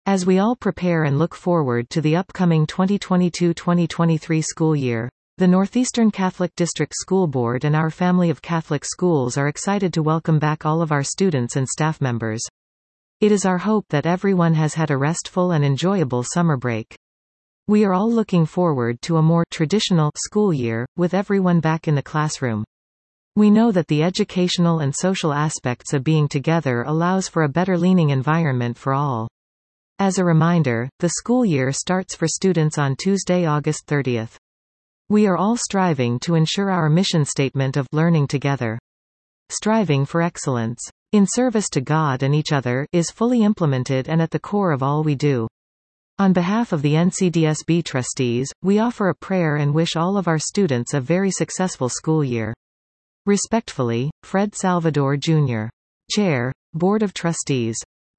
As we all prepare and look forward to the upcoming 2022-2023 school year, the Northeastern Catholic District School Board and our family of Catholic schools are excited to welcome back all of our students and staff members. It is our hope that everyone has had a restful and enjoyable summer break. We are all looking forward to a more traditional school year, with everyone back in the classroom. We know that the educational and social aspects of being together allows for a better learning environment for all. As a reminder, the school year starts for students on Tuesday, August 30th. We are all striving to ensure our mission statement of learning together, striving for excellence in service to God and each other is fully implemented and at the core of all we do. On behalf of the NCDSB trustees, we offer a prayer and wish all of our students a very successful school year. Respectfully, Fred Salvador Jr., Chair, Board of Trustees.